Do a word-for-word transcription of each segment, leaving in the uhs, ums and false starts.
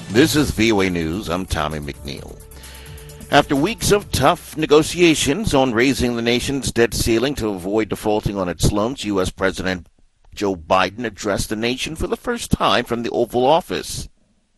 This is V O A News. I'm Tommy McNeil. After weeks of tough negotiations on raising the nation's debt ceiling to avoid defaulting on its loans, U S. President Joe Biden addressed the nation for the first time from the Oval Office.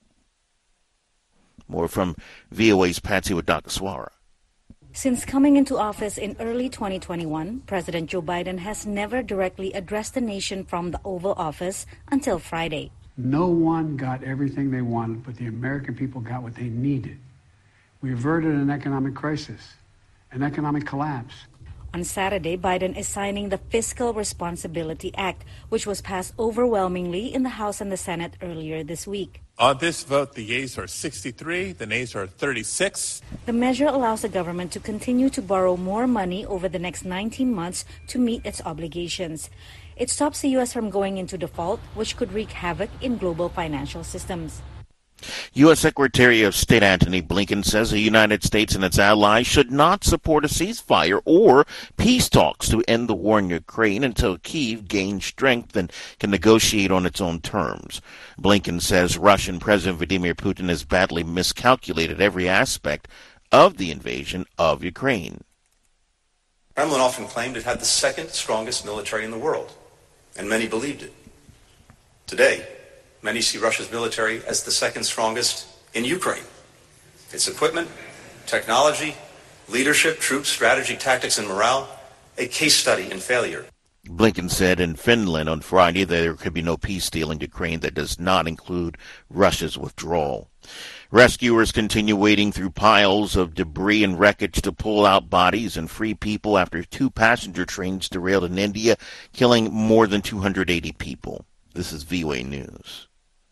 More from V O A's Patsy Wadakaswara. Since coming into office in early twenty twenty-one, President Joe Biden has never directly addressed the nation from the Oval Office until Friday. No one got everything they wanted, but the American people got what they needed. We averted an economic crisis, an economic collapse. On Saturday, Biden is signing the Fiscal Responsibility Act, which was passed overwhelmingly in the House and the Senate earlier this week. On this vote, the yeas are sixty-three, the nays are thirty-six. The measure allows the government to continue to borrow more money over the next nineteen months to meet its obligations. It stops the U S from going into default, which could wreak havoc in global financial systems. U S. Secretary of State Antony Blinken says the United States and its allies should not support a ceasefire or peace talks to end the war in Ukraine until Kyiv gains strength and can negotiate on its own terms. Blinken says Russian President Vladimir Putin has badly miscalculated every aspect of the invasion of Ukraine. Kremlin often claimed it had the second strongest military in the world, and many believed it. Today, many see Russia's military as the second strongest in Ukraine. Its equipment, technology, leadership, troops, strategy, tactics, and morale, a case study in failure. Blinken said in Finland on Friday that there could be no peace deal in Ukraine that does not include Russia's withdrawal. Rescuers continue wading through piles of debris and wreckage to pull out bodies and free people after two passenger trains derailed in India, killing more than two hundred eighty people. This is V O A News.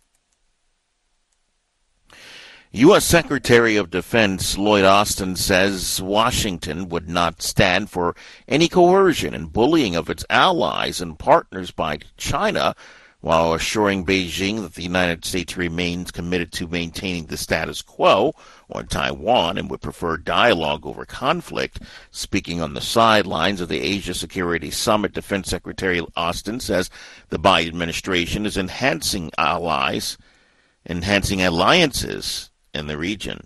U S. Secretary of Defense Lloyd Austin says Washington would not stand for any coercion and bullying of its allies and partners by China, while assuring Beijing that the United States remains committed to maintaining the status quo on Taiwan and would prefer dialogue over conflict. Speaking on the sidelines of the Asia Security Summit, Defense Secretary Austin says the Biden administration is enhancing allies, enhancing alliances in the region.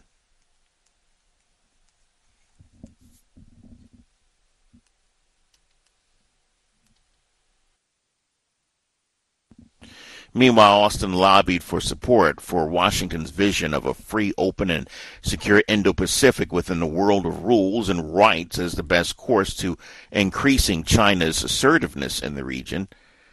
Meanwhile, Austin lobbied for support for Washington's vision of a free, open, and secure Indo-Pacific within the world of rules and rights as the best course to increasing China's assertiveness in the region.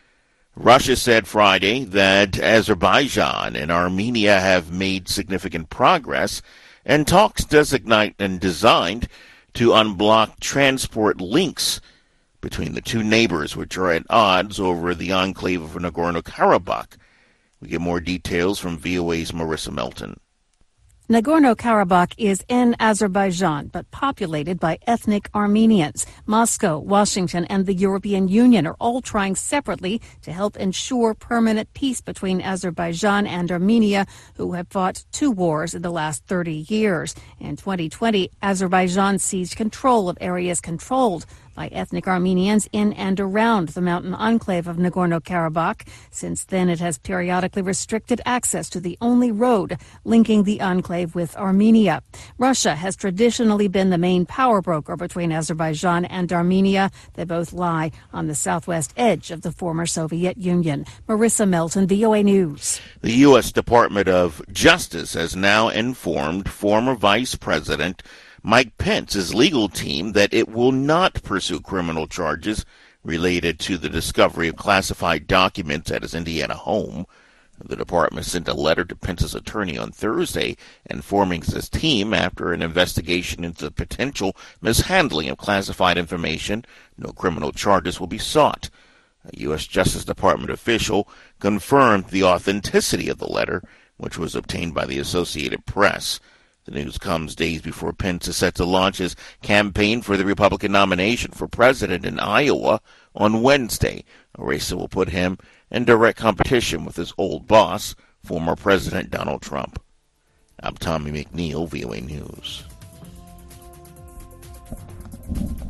Russia said Friday that Azerbaijan and Armenia have made significant progress, and talks designate and designed to unblock transport links between the two neighbors, which are at odds over the enclave of Nagorno-Karabakh. We get more details from V O A's Marissa Melton. Nagorno-Karabakh is in Azerbaijan, but populated by ethnic Armenians. Moscow, Washington, and the European Union are all trying separately to help ensure permanent peace between Azerbaijan and Armenia, who have fought two wars in the last thirty years. In twenty twenty, Azerbaijan seized control of areas controlled by ethnic Armenians in and around the mountain enclave of Nagorno-Karabakh. Since then, it has periodically restricted access to the only road linking the enclave with Armenia. Russia has traditionally been the main power broker between Azerbaijan and Armenia. They both lie on the southwest edge of the former Soviet Union. Marissa Melton, V O A News. The U S. Department of Justice has now informed former Vice President Mike Pence's legal team that it will not pursue criminal charges related to the discovery of classified documents at his Indiana home. The department sent a letter to Pence's attorney on Thursday informing his team after an investigation into the potential mishandling of classified information, no criminal charges will be sought. A U S. Justice Department official confirmed the authenticity of the letter, which was obtained by the Associated Press. The news comes days before Pence is set to launch his campaign for the Republican nomination for president in Iowa on Wednesday, a race that will put him in direct competition with his old boss, former President Donald Trump. I'm Tommy McNeil, V O A News.